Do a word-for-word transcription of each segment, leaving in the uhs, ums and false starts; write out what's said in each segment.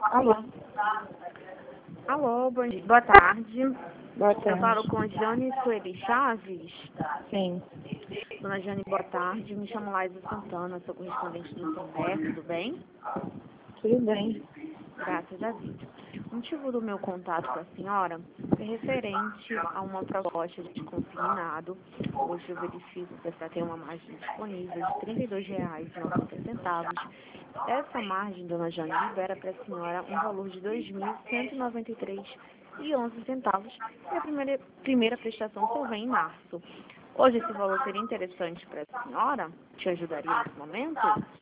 Alô. Alô, bom dia. Boa tarde. Boa Eu tarde. falo com Jane Sueli Chaves. Sim. Dona Jane, boa tarde. Me chamo Laísa Santana, sou correspondente do Santander, tudo bem? Tudo bem. Graças a Deus. O motivo do meu contato com a senhora é referente a uma proposta de consignado. Hoje eu verifico que essa tem uma margem disponível de trinta e dois reais e noventa centavos. Essa margem, dona Jane, libera para a senhora um valor de dois mil cento e noventa e três reais e onze centavos. E a primeira, primeira prestação só vem em março. Hoje esse valor seria interessante para a senhora? Te ajudaria nesse momento?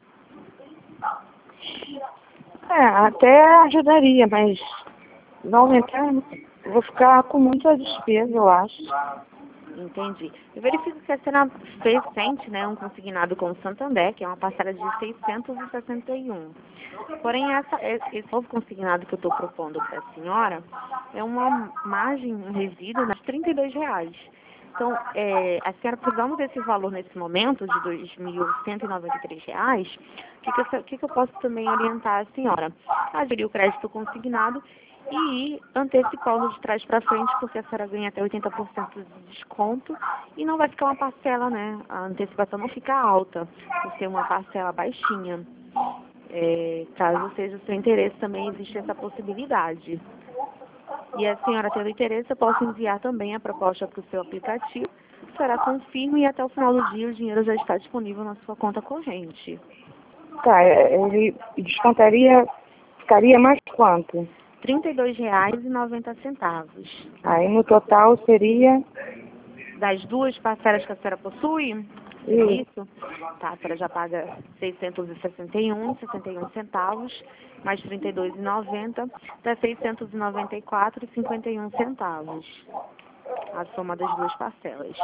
É, até ajudaria, mas não aumentar, eu vou ficar com muita despesa, eu acho. Entendi. Eu verifico que a senhora fez recente, né, um consignado com o Santander, que é uma parcela de seiscentos e sessenta e um. Porém, essa, esse novo consignado que eu estou propondo para a senhora é uma margem, um resíduo de trinta e dois reais. Então, é, a senhora, precisamos desse valor nesse momento, de dois mil cento e noventa e três reais, o que, que, eu, que, que eu posso também orientar a senhora? A gerir o crédito consignado e antecipá-lo de trás para frente, porque a senhora ganha até oitenta por cento de desconto e não vai ficar uma parcela, né? A antecipação não fica alta, por ser uma parcela baixinha. É, caso seja o seu interesse, também existe essa possibilidade. E a senhora tendo interesse, eu posso enviar também a proposta para o seu aplicativo. A senhora confirma e até o final do dia o dinheiro já está disponível na sua conta corrente. Tá, ele descontaria, ficaria mais quanto? trinta e dois reais e noventa centavos. Aí no total seria... Das duas parcelas que a senhora possui? É isso? Tá, a senhora já paga seiscentos e sessenta e um reais e sessenta e um centavos, mais trinta e dois reais e noventa centavos, dá seiscentos e noventa e quatro reais e cinquenta e um centavos. A soma das duas parcelas.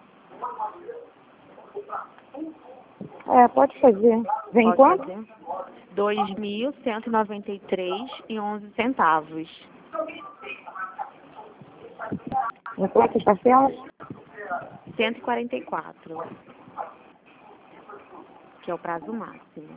É, pode fazer. Vem Pode quanto? fazer? dois mil cento e noventa e três reais e onze centavos. Em quantas parcelas? cento e quarenta e quatro, que é o prazo máximo.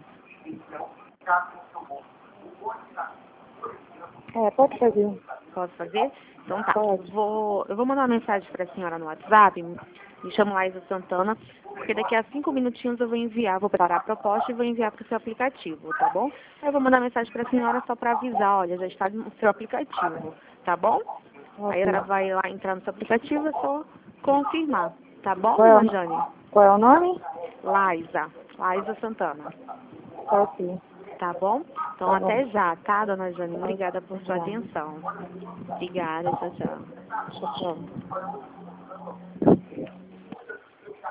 É, pode fazer. Posso fazer? Então tá. Pode. Vou, eu vou mandar uma mensagem para a senhora no WhatsApp. Me chamo Laísa Santana, porque daqui a cinco minutinhos eu vou enviar, vou preparar a proposta e vou enviar para o seu aplicativo, tá bom? Aí eu vou mandar mensagem para a senhora só para avisar, olha, já está no seu aplicativo, tá bom? Aí ela vai lá entrar no seu aplicativo, é só confirmar, tá bom, Qual é dona o, Jane? qual é o nome? Laísa, Laísa Santana. Tá ok. Tá bom? Então Tá até bom. já, tá, dona Jane? Obrigada por sua Já. atenção. Obrigada, tchau, tchau. Tchau, tchau.